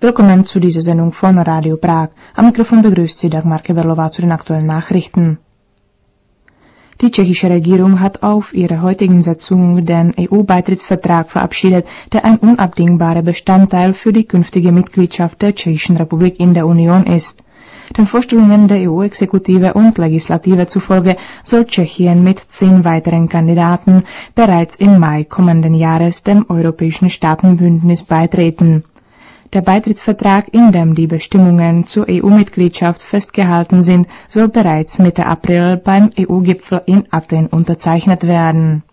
Willkommen zu dieser Sendung von Radio Prag. Am Mikrofon begrüßt Sie Dagmar Keberlová zu den aktuellen Nachrichten. Die tschechische Regierung hat auf ihrer heutigen Sitzung den EU-Beitrittsvertrag verabschiedet, der ein unabdingbarer Bestandteil für die künftige Mitgliedschaft der Tschechischen Republik in der Union ist. Den Vorstellungen der EU-Exekutive und Legislative zufolge soll Tschechien mit 10 weiteren Kandidaten bereits im Mai kommenden Jahres dem Europäischen Staatenbündnis beitreten. Der Beitrittsvertrag, in dem die Bestimmungen zur EU-Mitgliedschaft festgehalten sind, soll bereits Mitte April beim EU-Gipfel in Athen unterzeichnet werden.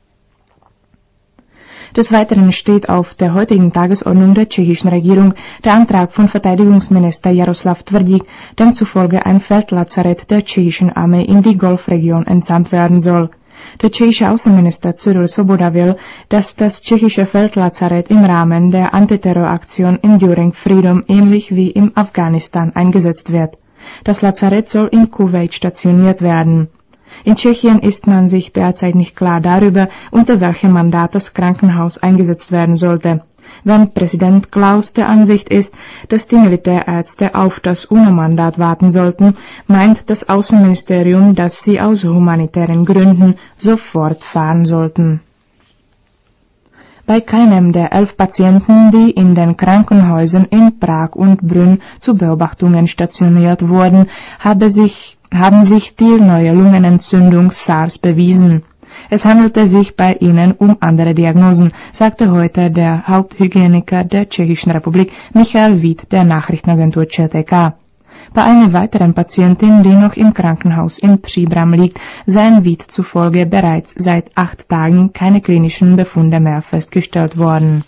Des Weiteren steht auf der heutigen Tagesordnung der tschechischen Regierung der Antrag von Verteidigungsminister Jaroslav Tvrdík, demzufolge ein Feldlazarett der tschechischen Armee in die Golfregion entsandt werden soll. Der tschechische Außenminister Cyril Svoboda will, dass das tschechische Feldlazarett im Rahmen der Antiterroraktion Enduring Freedom ähnlich wie im Afghanistan eingesetzt wird. Das Lazarett soll in Kuwait stationiert werden. In Tschechien ist man sich derzeit nicht klar darüber, unter welchem Mandat das Krankenhaus eingesetzt werden sollte. Wenn Präsident Klaus der Ansicht ist, dass die Militärärzte auf das UNO-Mandat warten sollten, meint das Außenministerium, dass sie aus humanitären Gründen sofort fahren sollten. Bei keinem der 11 Patienten, die in den Krankenhäusern in Prag und Brünn zu Beobachtungen stationiert wurden, haben sich die neue Lungenentzündung SARS bewiesen. Es handelte sich bei ihnen um andere Diagnosen, sagte heute der Haupthygieniker der Tschechischen Republik Michael Vít der Nachrichtenagentur ČTK. Bei einer weiteren Patientin, die noch im Krankenhaus in Příbram liegt, seien Vít zufolge bereits seit 8 Tagen keine klinischen Befunde mehr festgestellt worden.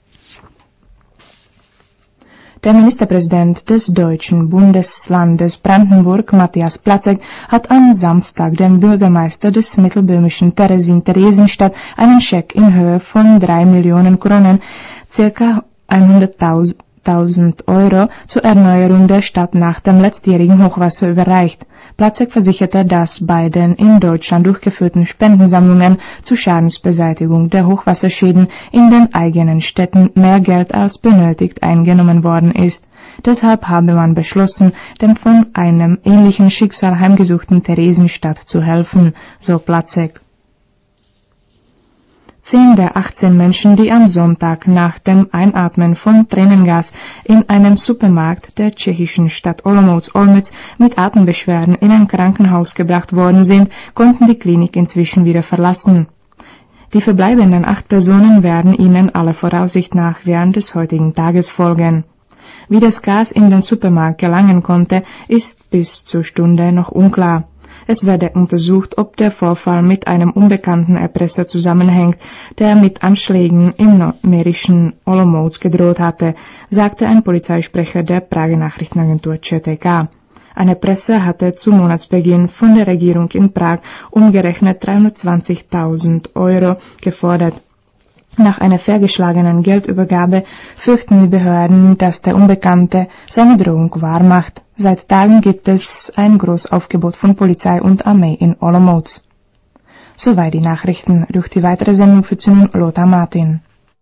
Der Ministerpräsident des deutschen Bundeslandes Brandenburg, Matthias Platzek, hat am Samstag dem Bürgermeister des mittelböhmischen Theresienstadt einen Scheck in Höhe von 3 Millionen Kronen, ca. 100.000 Euro, zur Erneuerung der Stadt nach dem letztjährigen Hochwasser überreicht. Platzek versicherte, dass bei den in Deutschland durchgeführten Spendensammlungen zur Schadensbeseitigung der Hochwasserschäden in den eigenen Städten mehr Geld als benötigt eingenommen worden ist. Deshalb habe man beschlossen, dem von einem ähnlichen Schicksal heimgesuchten Theresienstadt zu helfen, so Platzek. 10 der 18 Menschen, die am Sonntag nach dem Einatmen von Tränengas in einem Supermarkt der tschechischen Stadt Olomouc mit Atembeschwerden in ein Krankenhaus gebracht worden sind, konnten die Klinik inzwischen wieder verlassen. Die verbleibenden 8 Personen werden ihnen aller Voraussicht nach während des heutigen Tages folgen. Wie das Gas in den Supermarkt gelangen konnte, ist bis zur Stunde noch unklar. Es werde untersucht, ob der Vorfall mit einem unbekannten Erpresser zusammenhängt, der mit Anschlägen im mährischen Olomouc gedroht hatte, sagte ein Polizeisprecher der Prager Nachrichtenagentur ČTK. Ein Erpresser hatte zu Monatsbeginn von der Regierung in Prag umgerechnet 320.000 Euro gefordert. Nach einer fehlgeschlagenen Geldübergabe fürchten die Behörden, dass der Unbekannte seine Drohung wahrmacht. Seit Tagen gibt es ein Großaufgebot von Polizei und Armee in Olomouc. Soweit die Nachrichten. Durch die weitere Sendung führt nun Lothar Martin.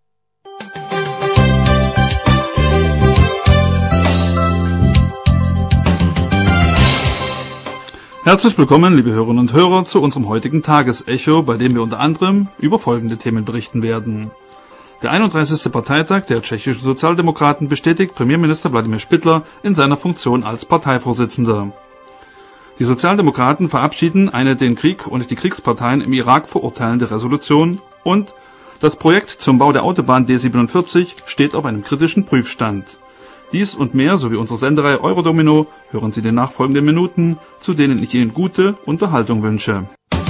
Herzlich willkommen, liebe Hörerinnen und Hörer, zu unserem heutigen Tagesecho, bei dem wir unter anderem über folgende Themen berichten werden. Der 31. Parteitag der tschechischen Sozialdemokraten bestätigt Premierminister Wladimir Špidla in seiner Funktion als Parteivorsitzender. Die Sozialdemokraten verabschieden eine den Krieg und die Kriegsparteien im Irak verurteilende Resolution und das Projekt zum Bau der Autobahn D47 steht auf einem kritischen Prüfstand. Dies und mehr sowie unsere Sendereihe Eurodomino hören Sie in den nachfolgenden Minuten, zu denen ich Ihnen gute Unterhaltung wünsche.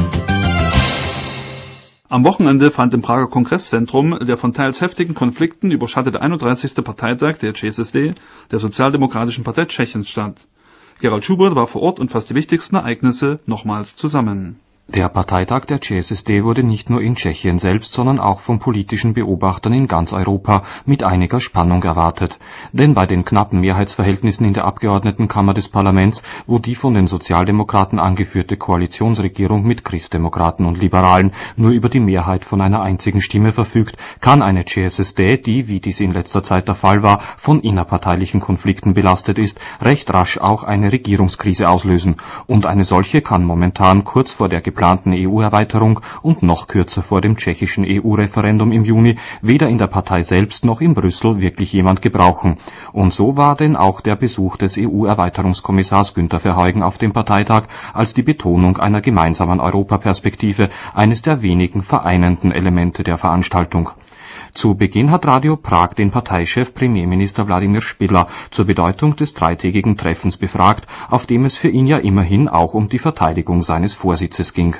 Am Wochenende fand im Prager Kongresszentrum der von teils heftigen Konflikten überschattete 31. Parteitag der ČSSD, der Sozialdemokratischen Partei Tschechiens, statt. Gerald Schubert war vor Ort und fasste die wichtigsten Ereignisse nochmals zusammen. Der Parteitag der CSSD wurde nicht nur in Tschechien selbst, sondern auch von politischen Beobachtern in ganz Europa mit einiger Spannung erwartet. Denn bei den knappen Mehrheitsverhältnissen in der Abgeordnetenkammer des Parlaments, wo die von den Sozialdemokraten angeführte Koalitionsregierung mit Christdemokraten und Liberalen nur über die Mehrheit von einer einzigen Stimme verfügt, kann eine CSSD, die, wie dies in letzter Zeit der Fall war, von innerparteilichen Konflikten belastet ist, recht rasch auch eine Regierungskrise auslösen. Und eine solche kann momentan kurz vor der geplanten EU-Erweiterung und noch kürzer vor dem tschechischen EU-Referendum im Juni weder in der Partei selbst noch in Brüssel wirklich jemand gebrauchen. Und so war denn auch der Besuch des EU-Erweiterungskommissars Günther Verheugen auf dem Parteitag als die Betonung einer gemeinsamen Europaperspektive eines der wenigen vereinenden Elemente der Veranstaltung. Zu Beginn hat Radio Prag den Parteichef Premierminister Vladimír Špidla zur Bedeutung des dreitägigen Treffens befragt, auf dem es für ihn ja immerhin auch um die Verteidigung seines Vorsitzes ging.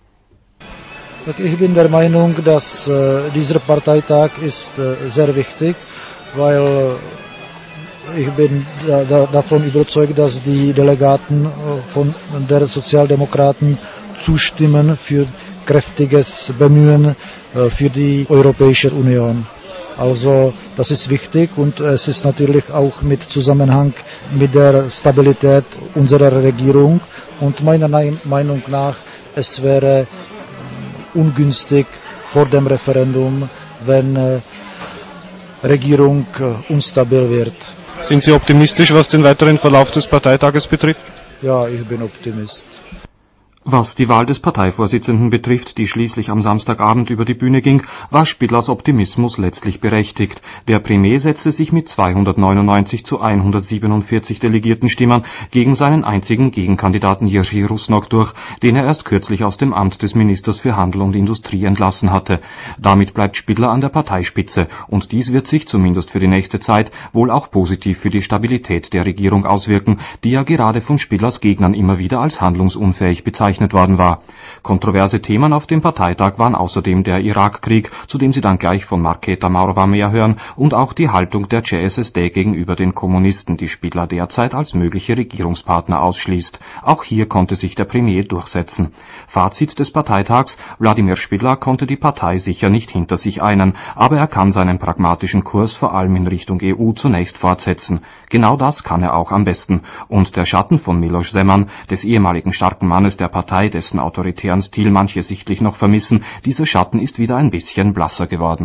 Ich bin der Meinung, dass dieser Parteitag ist sehr wichtig, weil ich bin davon überzeugt, dass die Delegaten von der Sozialdemokraten zustimmen für kräftiges Bemühen für die Europäische Union. Also das ist wichtig und es ist natürlich auch mit Zusammenhang mit der Stabilität unserer Regierung und meiner Meinung nach, es wäre ungünstig vor dem Referendum, wenn Regierung unstabil wird. Sind Sie optimistisch, was den weiteren Verlauf des Parteitages betrifft? Ja, ich bin Optimist. Was die Wahl des Parteivorsitzenden betrifft, die schließlich am Samstagabend über die Bühne ging, war Špidlas Optimismus letztlich berechtigt. Der Premier setzte sich mit 299 zu 147 delegierten Stimmen gegen seinen einzigen Gegenkandidaten Jiří Rusnok durch, den er erst kürzlich aus dem Amt des Ministers für Handel und Industrie entlassen hatte. Damit bleibt Špidla an der Parteispitze und dies wird sich zumindest für die nächste Zeit wohl auch positiv für die Stabilität der Regierung auswirken, die ja gerade von Špidlas Gegnern immer wieder als handlungsunfähig bezeichnet worden war. Kontroverse Themen auf dem Parteitag waren außerdem der Irakkrieg, zu dem Sie dann gleich von Markéta Maurova mehr hören, und auch die Haltung der CSSD gegenüber den Kommunisten, die Špidla derzeit als mögliche Regierungspartner ausschließt. Auch hier konnte sich der Premier durchsetzen. Fazit des Parteitags: Vladimír Špidla konnte die Partei sicher nicht hinter sich einen, aber er kann seinen pragmatischen Kurs vor allem in Richtung EU zunächst fortsetzen. Genau das kann er auch am besten. Und der Schatten von Miloš Zeman, des ehemaligen starken Mannes der Partei, dessen autoritären Stil manche sichtlich noch vermissen, dieser Schatten ist wieder ein bisschen blasser geworden.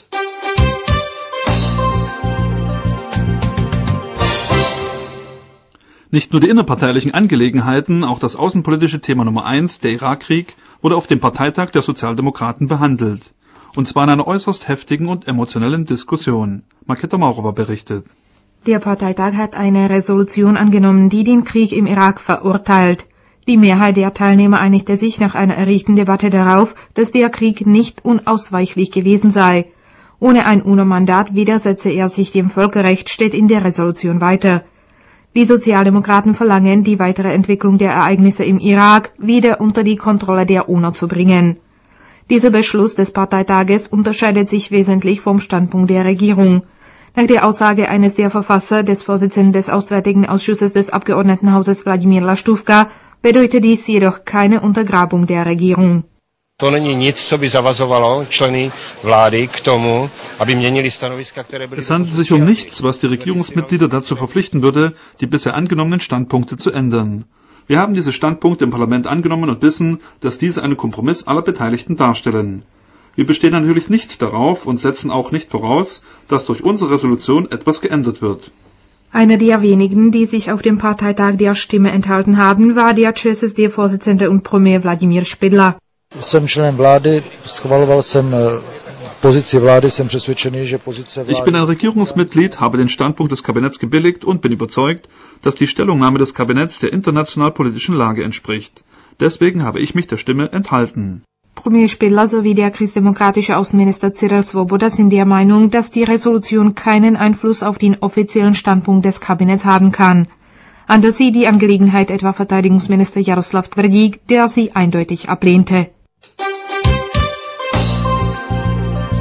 Nicht nur die innerparteilichen Angelegenheiten, auch das außenpolitische Thema Nummer 1, der Irakkrieg, wurde auf dem Parteitag der Sozialdemokraten behandelt. Und zwar in einer äußerst heftigen und emotionellen Diskussion. Markéta Maurova berichtet. Der Parteitag hat eine Resolution angenommen, die den Krieg im Irak verurteilt. Die Mehrheit der Teilnehmer einigte sich nach einer erregten Debatte darauf, dass der Krieg nicht unausweichlich gewesen sei. Ohne ein UNO-Mandat widersetze er sich dem Völkerrecht, steht in der Resolution weiter. Die Sozialdemokraten verlangen, die weitere Entwicklung der Ereignisse im Irak wieder unter die Kontrolle der UNO zu bringen. Dieser Beschluss des Parteitages unterscheidet sich wesentlich vom Standpunkt der Regierung. Nach der Aussage eines der Verfasser, des Vorsitzenden des Auswärtigen Ausschusses des Abgeordnetenhauses Vladimír Laštůvka, bedeutet dies jedoch keine Untergrabung der Regierung. To není nic, co by zavazovalo členy vlády k tomu, aby měnili stanoviska, které byly... Es handelt sich um nichts, was die Regierungsmitglieder dazu verpflichten würde, die bisher angenommenen Standpunkte zu ändern. Wir haben diese Standpunkte im Parlament angenommen und wissen, dass diese einen Kompromiss aller Beteiligten darstellen. Wir bestehen natürlich nicht darauf und setzen auch nicht voraus, dass durch unsere Resolution etwas geändert wird. Einer der wenigen, die sich auf dem Parteitag der Stimme enthalten haben, war der ČSSD-Vorsitzende und Premier Vladimír Špidla. Jsem členem vlády, schvaloval jsem pozici vlády, jsem přesvědčený, že pozice vlády... Ich bin ein Regierungsmitglied, habe den Standpunkt des Kabinetts gebilligt und bin überzeugt, dass die Stellungnahme des Kabinetts der international-politischen Lage entspricht. Deswegen habe ich mich der Stimme enthalten. Premier Špidla sowie der christdemokratische Außenminister Cyril Svoboda sind der Meinung, dass die Resolution keinen Einfluss auf den offiziellen Standpunkt des Kabinetts haben kann. Anders sieht die Angelegenheit etwa Verteidigungsminister Jaroslav Tvrdík, der sie eindeutig ablehnte.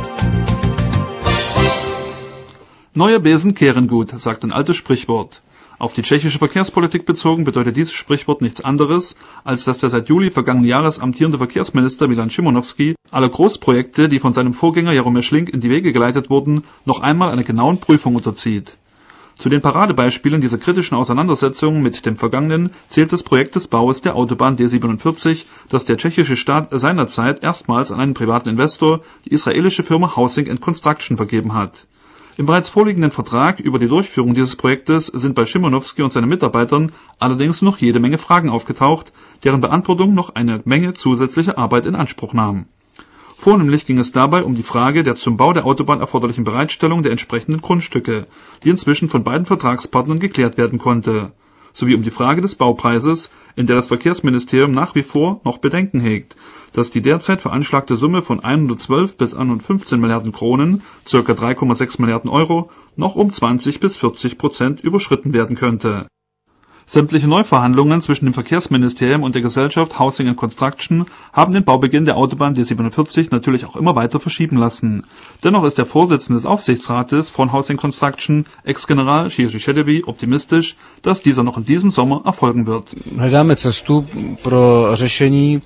Neue Besen kehren gut, sagt ein altes Sprichwort. Auf die tschechische Verkehrspolitik bezogen bedeutet dieses Sprichwort nichts anderes, als dass der seit Juli vergangenen Jahres amtierende Verkehrsminister Milan Šimonovský alle Großprojekte, die von seinem Vorgänger Jaromír Šlink in die Wege geleitet wurden, noch einmal einer genauen Prüfung unterzieht. Zu den Paradebeispielen dieser kritischen Auseinandersetzung mit dem Vergangenen zählt das Projekt des Baues der Autobahn D47, das der tschechische Staat seinerzeit erstmals an einen privaten Investor, die israelische Firma Housing Construction, vergeben hat. Im bereits vorliegenden Vertrag über die Durchführung dieses Projektes sind bei Šimonovský und seinen Mitarbeitern allerdings noch jede Menge Fragen aufgetaucht, deren Beantwortung noch eine Menge zusätzliche Arbeit in Anspruch nahm. Vornehmlich ging es dabei um die Frage der zum Bau der Autobahn erforderlichen Bereitstellung der entsprechenden Grundstücke, die inzwischen von beiden Vertragspartnern geklärt werden konnte, sowie um die Frage des Baupreises, in der das Verkehrsministerium nach wie vor noch Bedenken hegt, dass die derzeit veranschlagte Summe von 112 bis 115 Milliarden Kronen, ca. 3,6 Milliarden Euro, noch um 20 bis 40% überschritten werden könnte. Sämtliche Neuverhandlungen zwischen dem Verkehrsministerium und der Gesellschaft Housing Construction haben den Baubeginn der Autobahn D47 natürlich auch immer weiter verschieben lassen. Dennoch ist der Vorsitzende des Aufsichtsrates von Housing Construction, Ex-General Jiří Šedivý, optimistisch, dass dieser noch in diesem Sommer erfolgen wird. Hledáme cestu pro řešení.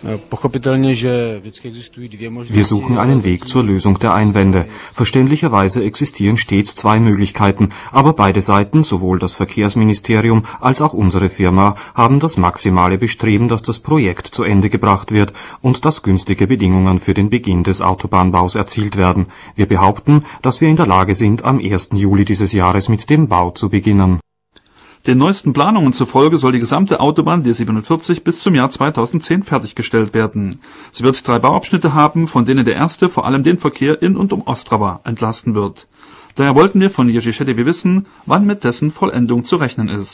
Wir suchen einen Weg zur Lösung der Einwände. Verständlicherweise existieren stets zwei Möglichkeiten, aber beide Seiten, sowohl das Verkehrsministerium als auch unsere Firma, haben das maximale Bestreben, dass das Projekt zu Ende gebracht wird und dass günstige Bedingungen für den Beginn des Autobahnbaus erzielt werden. Wir behaupten, dass wir in der Lage sind, am 1. Juli dieses Jahres mit dem Bau zu beginnen. Den neuesten Planungen zufolge soll die gesamte Autobahn D47 bis zum Jahr 2010 fertiggestellt werden. Sie wird 3 Bauabschnitte haben, von denen der erste vor allem den Verkehr in und um Ostrava entlasten wird. Daher wollten wir von Jiří Šedivý wissen, wann mit dessen Vollendung zu rechnen ist.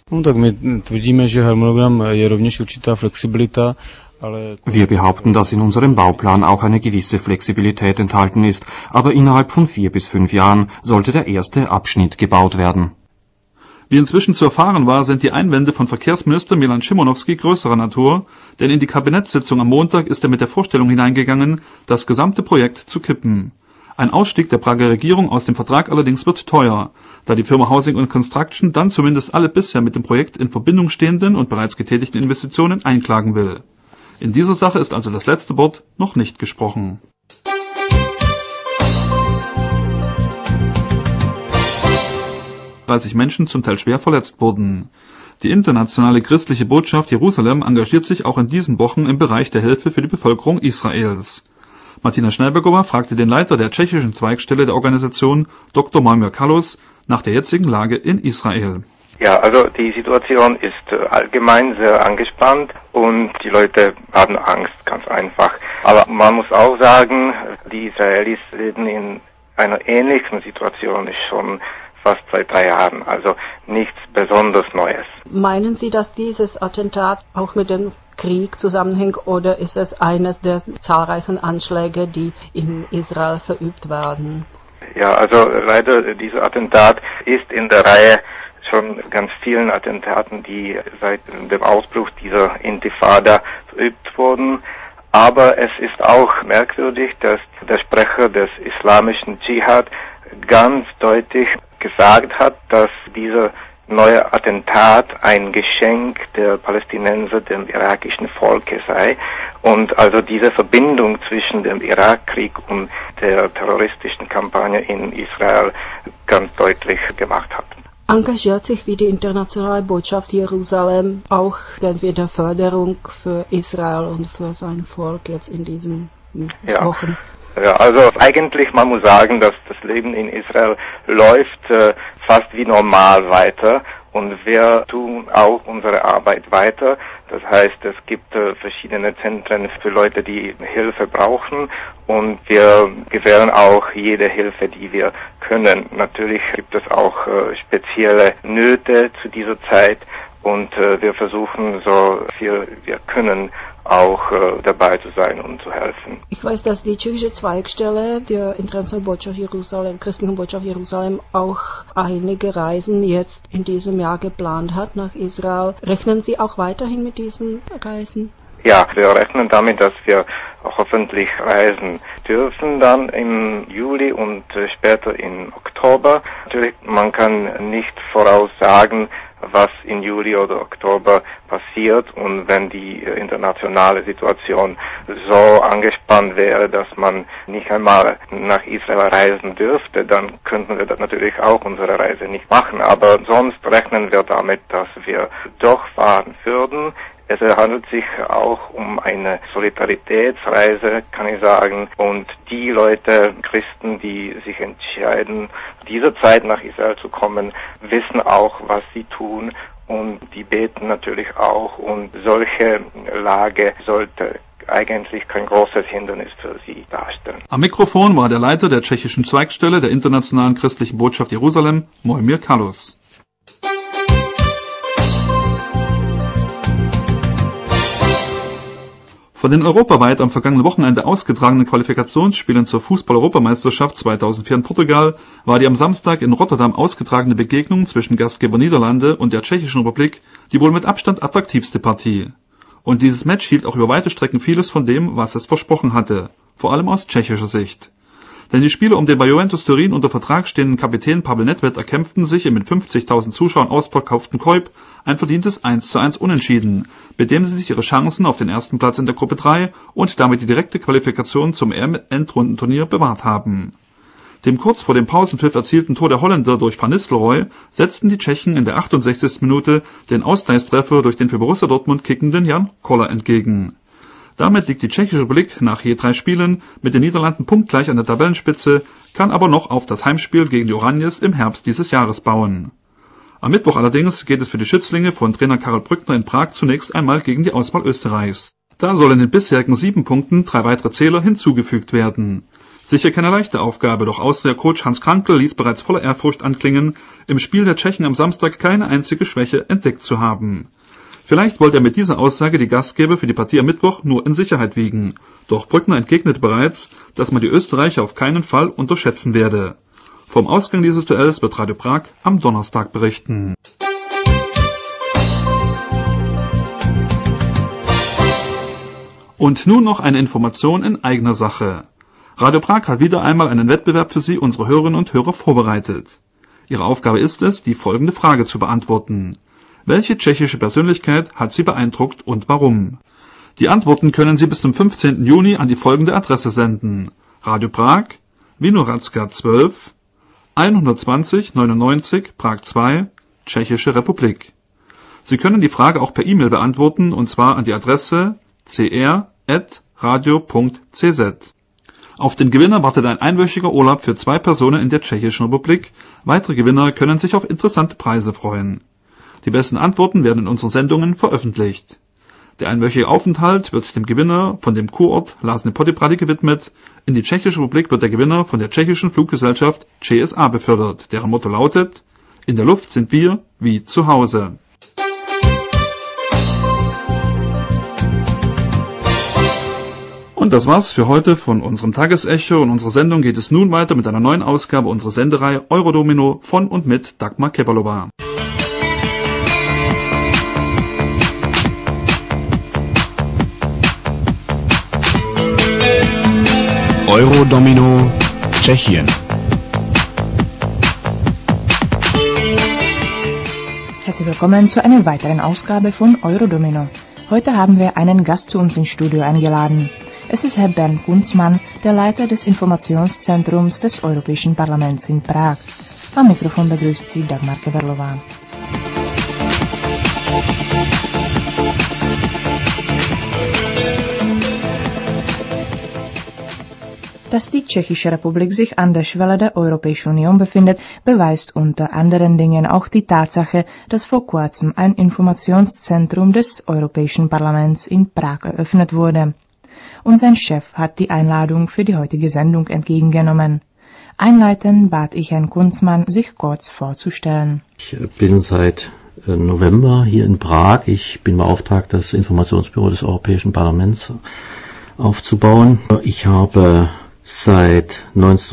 Wir behaupten, dass in unserem Bauplan auch eine gewisse Flexibilität enthalten ist, aber innerhalb von 4 bis 5 Jahren sollte der erste Abschnitt gebaut werden. Wie inzwischen zu erfahren war, sind die Einwände von Verkehrsminister Milan Šimonovský größerer Natur, denn in die Kabinettssitzung am Montag ist er mit der Vorstellung hineingegangen, das gesamte Projekt zu kippen. Ein Ausstieg der Prager Regierung aus dem Vertrag allerdings wird teuer, da die Firma Housing Construction dann zumindest alle bisher mit dem Projekt in Verbindung stehenden und bereits getätigten Investitionen einklagen will. In dieser Sache ist also das letzte Wort noch nicht gesprochen. Menschen zum Teil schwer verletzt wurden. Die internationale christliche Botschaft Jerusalem engagiert sich auch in diesen Wochen im Bereich der Hilfe für die Bevölkerung Israels. Martina Schnellbergova fragte den Leiter der tschechischen Zweigstelle der Organisation, Dr. Malmir Kalus, nach der jetzigen Lage in Israel. Ja, also die Situation ist allgemein sehr angespannt und die Leute haben Angst, ganz einfach. Aber man muss auch sagen, die Israelis leben in einer ähnlichen Situation schon fast seit 3 Jahren, also nichts besonders Neues. Meinen Sie, dass dieses Attentat auch mit dem Krieg zusammenhängt oder ist es eines der zahlreichen Anschläge, die in Israel verübt werden? Ja, also leider dieses Attentat ist in der Reihe schon ganz vielen Attentaten, die seit dem Ausbruch dieser Intifada verübt wurden. Aber es ist auch merkwürdig, dass der Sprecher des islamischen Dschihad ganz deutlich gesagt hat, dass dieser neue Attentat ein Geschenk der Palästinenser dem irakischen Volke sei und also diese Verbindung zwischen dem Irakkrieg und der terroristischen Kampagne in Israel ganz deutlich gemacht hat. Engagiert sich wie die internationale Botschaft Jerusalem auch für die Förderung für Israel und für sein Volk jetzt in diesen Wochen? Ja, also eigentlich, man muss sagen, dass das Leben in Israel läuft fast wie normal weiter und wir tun auch unsere Arbeit weiter. Das heißt, es gibt verschiedene Zentren für Leute, die Hilfe brauchen und wir gewähren auch jede Hilfe, die wir können. Natürlich gibt es auch spezielle Nöte zu dieser Zeit und wir versuchen so viel wir können auch dabei zu sein und zu helfen. Ich weiß, dass die tschechische Zweigstelle der Internationalen Botschaft Jerusalem, Christlichen Botschaft Jerusalem, auch einige Reisen jetzt in diesem Jahr geplant hat nach Israel. Rechnen Sie auch weiterhin mit diesen Reisen? Ja, wir rechnen damit, dass wir hoffentlich reisen dürfen dann im Juli und später im Oktober. Natürlich, man kann nicht voraussagen, was in Juli oder Oktober passiert. Und wenn die internationale Situation so angespannt wäre, dass man nicht einmal nach Israel reisen dürfte, dann könnten wir das natürlich auch unsere Reise nicht machen. Aber sonst rechnen wir damit, dass wir doch fahren würden. Es handelt sich auch um eine Solidaritätsreise, kann ich sagen. Und die Leute, Christen, die sich entscheiden, dieser Zeit nach Israel zu kommen, wissen auch, was sie tun. Und die beten natürlich auch. Und solche Lage sollte eigentlich kein großes Hindernis für sie darstellen. Am Mikrofon war der Leiter der tschechischen Zweigstelle der Internationalen Christlichen Botschaft Jerusalem, Mojmír Kalus. Von den europaweit am vergangenen Wochenende ausgetragenen Qualifikationsspielen zur Fußball-Europameisterschaft 2004 in Portugal war die am Samstag in Rotterdam ausgetragene Begegnung zwischen Gastgeber Niederlande und der Tschechischen Republik die wohl mit Abstand attraktivste Partie. Und dieses Match hielt auch über weite Strecken vieles von dem, was es versprochen hatte, vor allem aus tschechischer Sicht. Denn die Spieler um den bei Juventus Turin unter Vertrag stehenden Kapitän Pavel Nedvěd erkämpften sich im mit 50.000 Zuschauern ausverkauften Kuip ein verdientes 1:1 Unentschieden, mit dem sie sich ihre Chancen auf den ersten Platz in der Gruppe 3 und damit die direkte Qualifikation zum EM-Endrundenturnier bewahrt haben. Dem kurz vor dem Pausenpfiff erzielten Tor der Holländer durch Van Nistelrooy setzten die Tschechen in der 68. Minute den Ausgleichstreffer durch den für Borussia Dortmund kickenden Jan Koller entgegen. Damit liegt die Tschechische Republik nach je 3 Spielen mit den Niederlanden punktgleich an der Tabellenspitze, kann aber noch auf das Heimspiel gegen die Oranjes im Herbst dieses Jahres bauen. Am Mittwoch allerdings geht es für die Schützlinge von Trainer Karl Brückner in Prag zunächst einmal gegen die Auswahl Österreichs. Da sollen den bisherigen 7 Punkten 3 weitere Zähler hinzugefügt werden. Sicher keine leichte Aufgabe, doch Austria-Coach Hans Krankl ließ bereits voller Ehrfurcht anklingen, im Spiel der Tschechen am Samstag keine einzige Schwäche entdeckt zu haben. Vielleicht wollte er mit dieser Aussage die Gastgeber für die Partie am Mittwoch nur in Sicherheit wiegen. Doch Brückner entgegnete bereits, dass man die Österreicher auf keinen Fall unterschätzen werde. Vom Ausgang dieses Duells wird Radio Prag am Donnerstag berichten. Und nun noch eine Information in eigener Sache. Radio Prag hat wieder einmal einen Wettbewerb für Sie, unsere Hörerinnen und Hörer, vorbereitet. Ihre Aufgabe ist es, die folgende Frage zu beantworten. Welche tschechische Persönlichkeit hat Sie beeindruckt und warum? Die Antworten können Sie bis zum 15. Juni an die folgende Adresse senden. Radio Prag, Vinohradská 12, 120 99 Prag 2, Tschechische Republik. Sie können die Frage auch per E-Mail beantworten, und zwar an die Adresse cr@radio.cz. Auf den Gewinner wartet ein einwöchiger Urlaub für 2 Personen in der Tschechischen Republik. Weitere Gewinner können sich auf interessante Preise freuen. Die besten Antworten werden in unseren Sendungen veröffentlicht. Der einwöchige Aufenthalt wird dem Gewinner von dem Kurort Lázně Poděbrady gewidmet. In die Tschechische Republik wird der Gewinner von der tschechischen Fluggesellschaft ČSA befördert, deren Motto lautet: In der Luft sind wir wie zu Hause. Und das war's für heute von unserem Tagesecho. In unserer Sendung geht es nun weiter mit einer neuen Ausgabe unserer Sendereihe Eurodomino von und mit Dagmar Kebalova. Eurodomino Tschechien. Herzlich willkommen zu einer weiteren Ausgabe von Eurodomino. Heute haben wir einen Gast zu uns ins Studio eingeladen. Es ist Herr Bernd Kunzmann, der Leiter des Informationszentrums des Europäischen Parlaments in Prag. Am Mikrofon begrüßt Sie Dagmar Kebalova. Dass die Tschechische Republik sich an der Schwelle der Europäischen Union befindet, beweist unter anderen Dingen auch die Tatsache, dass vor kurzem ein Informationszentrum des Europäischen Parlaments in Prag eröffnet wurde. Und sein Chef hat die Einladung für die heutige Sendung entgegengenommen. Einleitend bat ich Herrn Kunzmann, sich kurz vorzustellen. Ich bin seit November hier in Prag. Ich bin beauftragt, das Informationsbüro des Europäischen Parlaments aufzubauen. Ich habe seit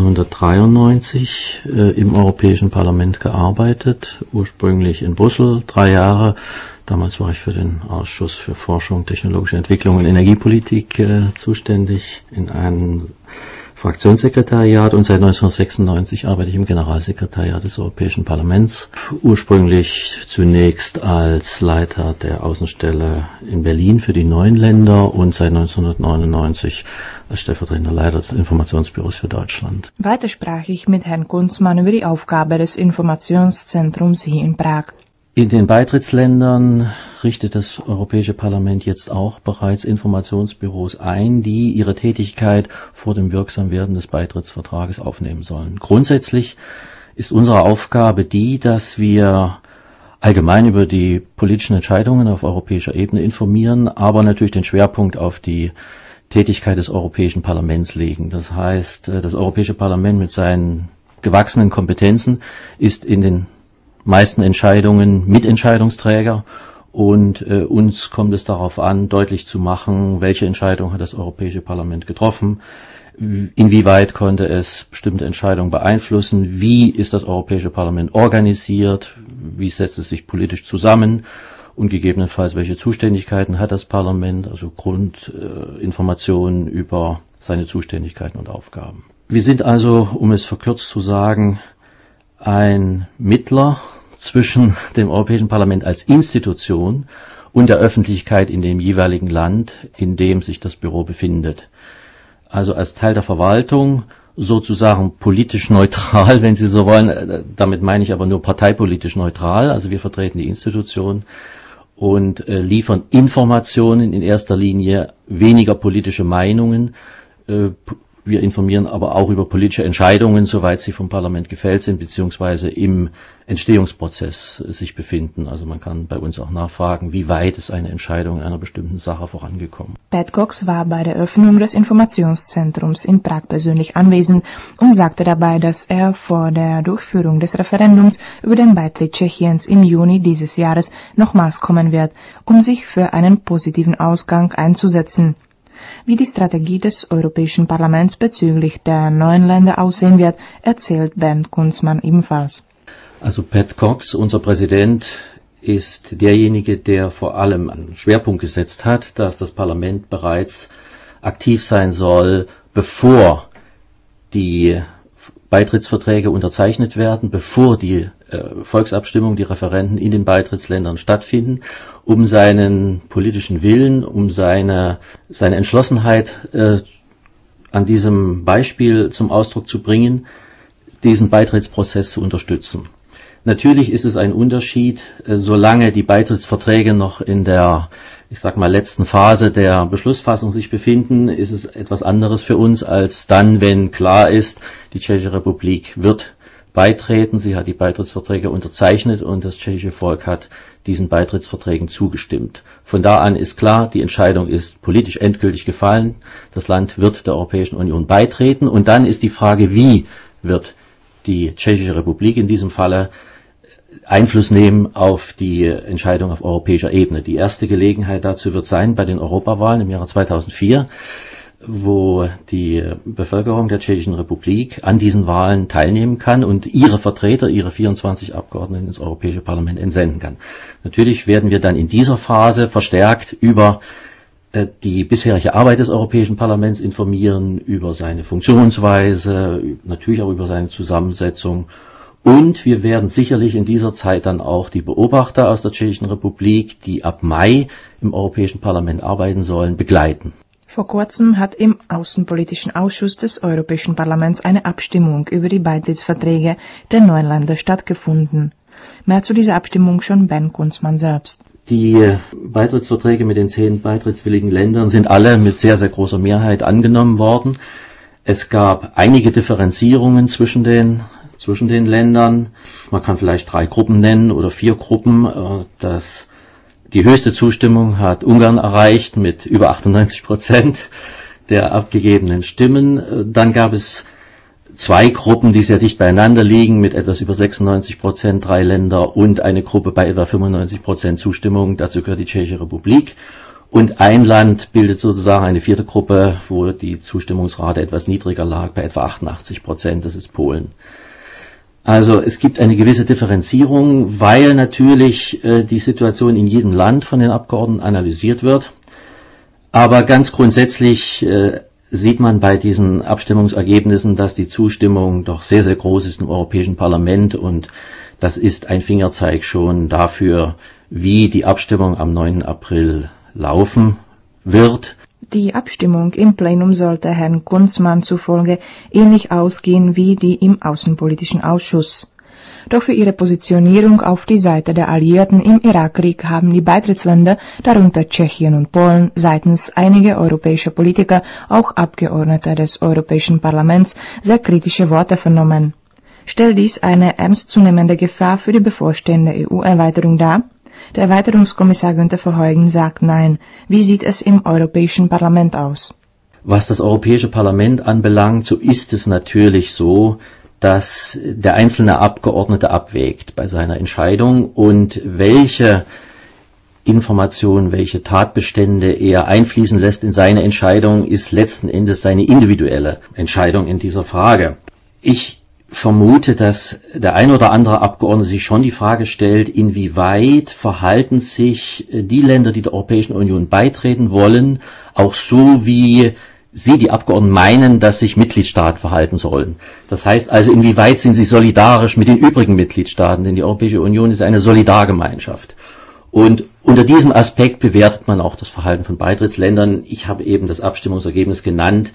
1993 im Europäischen Parlament gearbeitet, ursprünglich in Brüssel 3 Jahre. Damals war ich für den Ausschuss für Forschung, technologische Entwicklung und Energiepolitik zuständig in einem Fraktionssekretariat und seit 1996 arbeite ich im Generalsekretariat des Europäischen Parlaments. Ursprünglich zunächst als Leiter der Außenstelle in Berlin für die neuen Länder und seit 1999 als stellvertretender Leiter des Informationsbüros für Deutschland. Weiter sprach ich mit Herrn Kunzmann über die Aufgabe des Informationszentrums hier in Prag. In den Beitrittsländern richtet das Europäische Parlament jetzt auch bereits Informationsbüros ein, die ihre Tätigkeit vor dem Wirksamwerden des Beitrittsvertrages aufnehmen sollen. Grundsätzlich ist unsere Aufgabe die, dass wir allgemein über die politischen Entscheidungen auf europäischer Ebene informieren, aber natürlich den Schwerpunkt auf die Tätigkeit des Europäischen Parlaments legen. Das heißt, das Europäische Parlament mit seinen gewachsenen Kompetenzen ist in den meisten Entscheidungen Mitentscheidungsträger und uns kommt es darauf an, deutlich zu machen, welche Entscheidung hat das Europäische Parlament getroffen, inwieweit konnte es bestimmte Entscheidungen beeinflussen, wie ist das Europäische Parlament organisiert, wie setzt es sich politisch zusammen und gegebenenfalls welche Zuständigkeiten hat das Parlament, also Grundinformationen über seine Zuständigkeiten und Aufgaben. Wir sind also, um es verkürzt zu sagen, ein Mittler zwischen dem Europäischen Parlament als Institution und der Öffentlichkeit in dem jeweiligen Land, in dem sich das Büro befindet. Also als Teil der Verwaltung sozusagen politisch neutral, wenn Sie so wollen. Damit meine ich aber nur parteipolitisch neutral. Also wir vertreten die Institution und liefern Informationen in erster Linie, weniger politische Meinungen. Wir informieren aber auch über politische Entscheidungen, soweit sie vom Parlament gefällt sind, beziehungsweise im Entstehungsprozess sich befinden. Also man kann bei uns auch nachfragen, wie weit ist eine Entscheidung in einer bestimmten Sache vorangekommen. Pat Cox war bei der Öffnung des Informationszentrums in Prag persönlich anwesend und sagte dabei, dass er vor der Durchführung des Referendums über den Beitritt Tschechiens im Juni dieses Jahres nochmals kommen wird, um sich für einen positiven Ausgang einzusetzen. Wie die Strategie des Europäischen Parlaments bezüglich der neuen Länder aussehen wird, erzählt Bernd Kunzmann ebenfalls. Also Pat Cox, unser Präsident, ist derjenige, der vor allem einen Schwerpunkt gesetzt hat, dass das Parlament bereits aktiv sein soll, bevor die Beitrittsverträge unterzeichnet werden, bevor die Volksabstimmung, die Referenden in den Beitrittsländern stattfinden, um seinen politischen Willen, um seine Entschlossenheit an diesem Beispiel zum Ausdruck zu bringen, diesen Beitrittsprozess zu unterstützen. Natürlich ist es ein Unterschied, solange die Beitrittsverträge noch in der, letzten Phase der Beschlussfassung sich befinden, ist es etwas anderes für uns als dann, wenn klar ist, die Tschechische Republik wird beitreten, sie hat die Beitrittsverträge unterzeichnet und das tschechische Volk hat diesen Beitrittsverträgen zugestimmt. Von da an ist klar, die Entscheidung ist politisch endgültig gefallen, das Land wird der Europäischen Union beitreten und dann ist die Frage, wie wird die Tschechische Republik in diesem Falle Einfluss nehmen auf die Entscheidung auf europäischer Ebene. Die erste Gelegenheit dazu wird sein bei den Europawahlen im Jahre 2004, wo die Bevölkerung der Tschechischen Republik an diesen Wahlen teilnehmen kann und ihre Vertreter, ihre 24 Abgeordneten ins Europäische Parlament entsenden kann. Natürlich werden wir dann in dieser Phase verstärkt über die bisherige Arbeit des Europäischen Parlaments informieren, über seine Funktionsweise, natürlich auch über seine Zusammensetzung. Und wir werden sicherlich in dieser Zeit dann auch die Beobachter aus der Tschechischen Republik, die ab Mai im Europäischen Parlament arbeiten sollen, begleiten. Vor kurzem hat im Außenpolitischen Ausschuss des Europäischen Parlaments eine Abstimmung über die Beitrittsverträge der neuen Länder stattgefunden. Mehr zu dieser Abstimmung schon Bernd Kunzmann selbst. Die Beitrittsverträge mit den 10 beitrittswilligen Ländern sind alle mit sehr, sehr großer Mehrheit angenommen worden. Es gab einige Differenzierungen zwischen den Ländern. Man kann vielleicht 3 Gruppen nennen oder 4 Gruppen. Die höchste Zustimmung hat Ungarn erreicht mit über 98% der abgegebenen Stimmen. Dann gab es 2 Gruppen, die sehr dicht beieinander liegen, mit etwas über 96%, 3 Länder und eine Gruppe bei etwa 95% Zustimmung. Dazu gehört die Tschechische Republik. Und ein Land bildet sozusagen eine 4. Gruppe, wo die Zustimmungsrate etwas niedriger lag, bei etwa 88%. Das ist Polen. Also es gibt eine gewisse Differenzierung, weil natürlich die Situation in jedem Land von den Abgeordneten analysiert wird. Aber ganz grundsätzlich sieht man bei diesen Abstimmungsergebnissen, dass die Zustimmung doch sehr, sehr groß ist im Europäischen Parlament, und das ist ein Fingerzeig schon dafür, wie die Abstimmung am 9. April laufen wird. Die Abstimmung im Plenum sollte Herrn Kunzmann zufolge ähnlich ausgehen wie die im Außenpolitischen Ausschuss. Doch für ihre Positionierung auf die Seite der Alliierten im Irakkrieg haben die Beitrittsländer, darunter Tschechien und Polen, seitens einiger europäischer Politiker, auch Abgeordnete des Europäischen Parlaments, sehr kritische Worte vernommen. Stellt dies eine ernstzunehmende Gefahr für die bevorstehende EU-Erweiterung dar? Der Erweiterungskommissar Günther Verheugen sagt Nein. Wie sieht es im Europäischen Parlament aus? Was das Europäische Parlament anbelangt, so ist es natürlich so, dass der einzelne Abgeordnete abwägt bei seiner Entscheidung, und welche Informationen, welche Tatbestände er einfließen lässt in seine Entscheidung, ist letzten Endes seine individuelle Entscheidung in dieser Frage. Ich vermute, dass der ein oder andere Abgeordnete sich schon die Frage stellt, inwieweit verhalten sich die Länder, die der Europäischen Union beitreten wollen, auch so, wie Sie, die Abgeordneten, meinen, dass sich Mitgliedstaaten verhalten sollen. Das heißt also, inwieweit sind sie solidarisch mit den übrigen Mitgliedstaaten, denn die Europäische Union ist eine Solidargemeinschaft. Und unter diesem Aspekt bewertet man auch das Verhalten von Beitrittsländern. Ich habe eben das Abstimmungsergebnis genannt.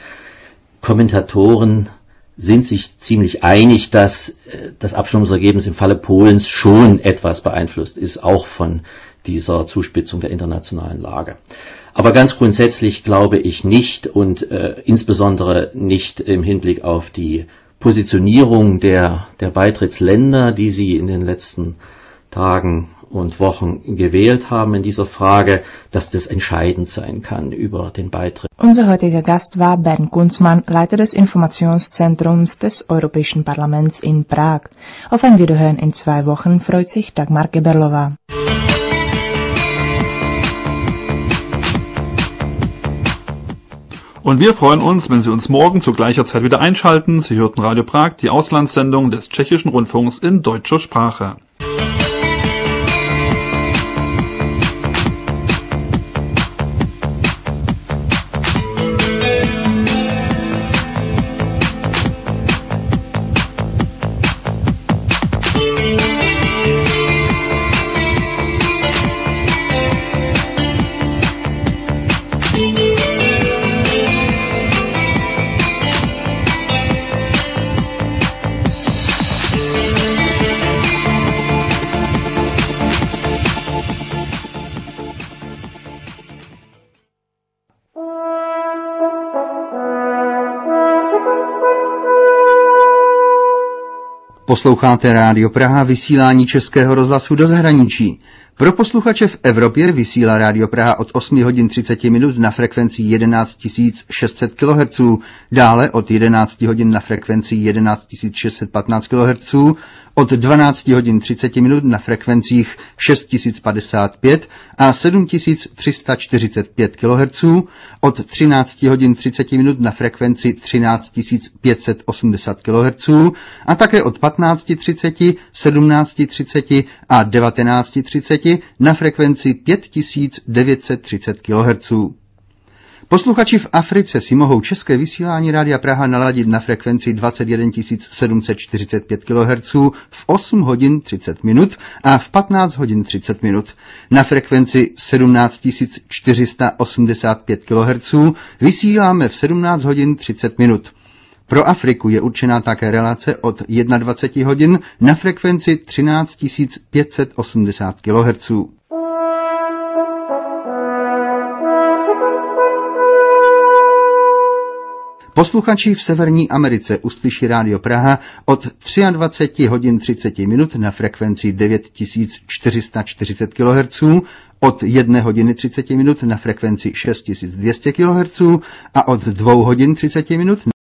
Kommentatoren sind sich ziemlich einig, dass das Abstimmungsergebnis im Falle Polens schon etwas beeinflusst ist, auch von dieser Zuspitzung der internationalen Lage. Aber ganz grundsätzlich glaube ich nicht, und insbesondere nicht im Hinblick auf die Positionierung der Beitrittsländer, die sie in den letzten Tagen und Wochen gewählt haben in dieser Frage, dass das entscheidend sein kann über den Beitritt. Unser heutiger Gast war Bernd Kunzmann, Leiter des Informationszentrums des Europäischen Parlaments in Prag. Auf ein Wiederhören in 2 Wochen freut sich Dagmar Geberlova. Und wir freuen uns, wenn Sie uns morgen zu gleicher Zeit wieder einschalten. Sie hörten Radio Prag, die Auslandssendung des Tschechischen Rundfunks in deutscher Sprache. Posloucháte Rádio Praha, vysílání Českého rozhlasu do zahraničí. Pro posluchače v Evropě vysílá Rádio Praha od 8 hodin 30 minut na frekvenci 11 600 kHz, dále od 11 hodin na frekvenci 11 615 kHz, od 12 hodin 30 minut na frekvencích 6055 a 7345 kHz, od 13 hodin 30 minut na frekvenci 13 580 kHz a také od 15:30, 17:30 a 19:30 na frekvenci 5930 kHz. Posluchači v Africe si mohou české vysílání Rádia Praha naladit na frekvenci 21 745 kHz v 8 hodin 30 minut a v 15 hodin 30 minut. Na frekvenci 17 485 kHz vysíláme v 17 hodin 30 minut. Pro Afriku je určená také relace od 21 hodin na frekvenci 13 580 kHz. Posluchači v Severní Americe uslyší Rádio Praha od 23 hodin 30 minut na frekvenci 9440 kHz, od 1 hodiny 30 minut na frekvenci 6200 kHz a od 2 hodin 30 minut